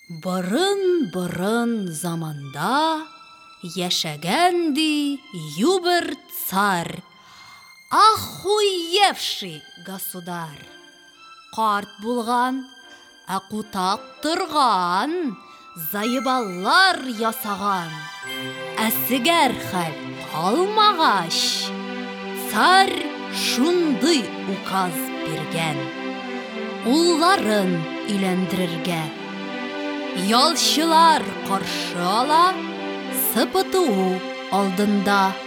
Борын заманда яшәгәнди юбер царь, ахуевший государь. Карт булган, кутак торган, заебаллар ясаган. Сигәр хәл калмагач, царь шундый указ биргән: улларын өйләндерергә. Ялчылар каршы ала, СПТУ алдында.